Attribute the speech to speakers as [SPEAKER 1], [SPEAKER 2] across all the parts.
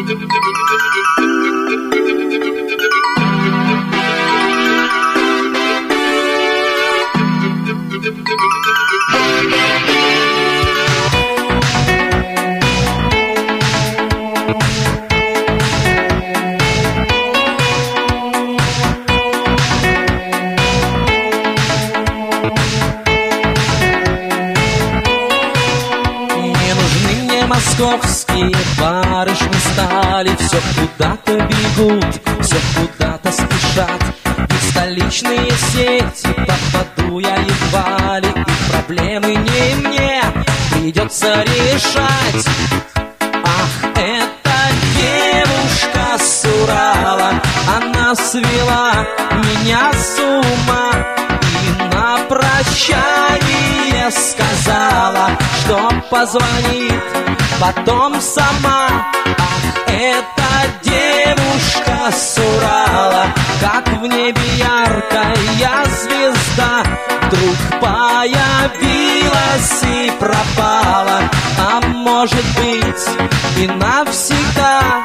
[SPEAKER 1] Московские барышни стали, все куда-то бегут, все куда-то спешат. И в столичные сети попаду я едва ли, и проблемы не мне придется решать. Ах, эта девушка с Урала, она свела меня с ума и на прощание сказала, что позвонит потом сама. Ах, эта девушка с Урала, как в небе яркая звезда, вдруг появилась и пропала, а может быть и навсегда.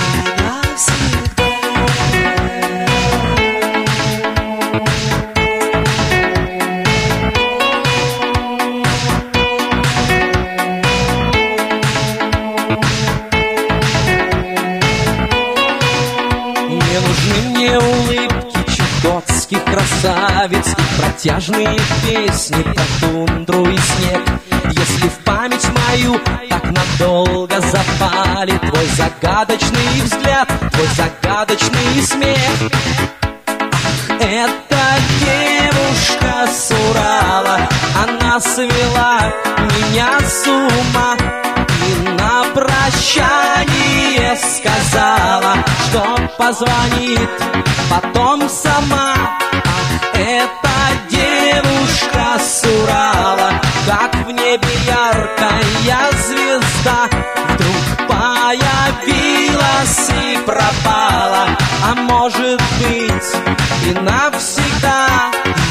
[SPEAKER 1] Улыбки чукотских красавиц и протяжные песни про тундру и снег. Если в память мою так надолго запали твой загадочный взгляд, твой загадочный смех. Ах, эта девушка с Урала, она свела меня с ума и на прощание сказала, что позвонит потом сама. Ах, эта девушка с Урала, как в небе яркая звезда, вдруг появилась и пропала, а может быть и навсегда.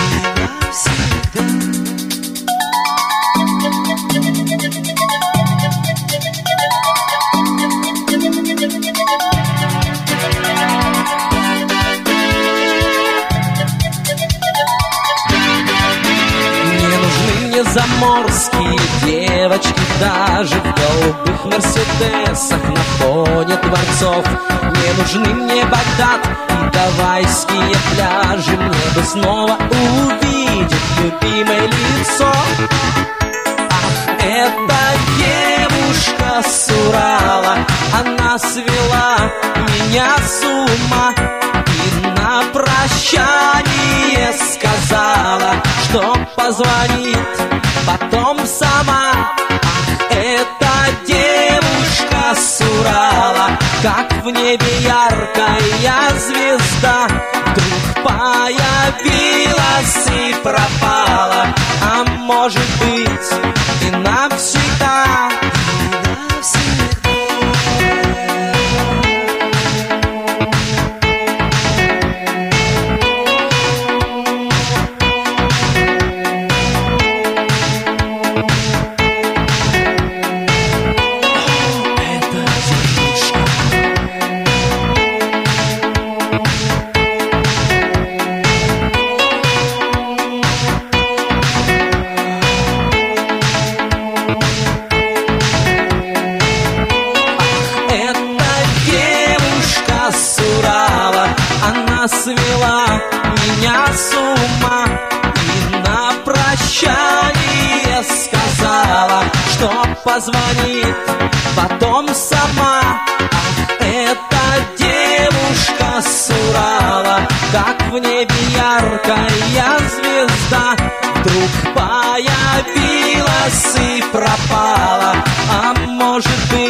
[SPEAKER 1] Заморские девочки даже в голубых мерседесах на фоне дворцов. Не нужны мне Багдад и гавайские пляжи, мне бы снова увидеть любимое лицо. Ах, эта девушка с Урала, она свела меня с ума и на прощание сказала, что позвонит потом сама. Ах, эта девушка с Урала, как в небе яркая звезда, вдруг появилась и пропала, а может быть и навсегда. Свела меня с ума и на прощание сказала, что позвонит потом сама. Ах, эта девушка с Урала, как в небе яркая звезда, вдруг появилась и пропала, а может быть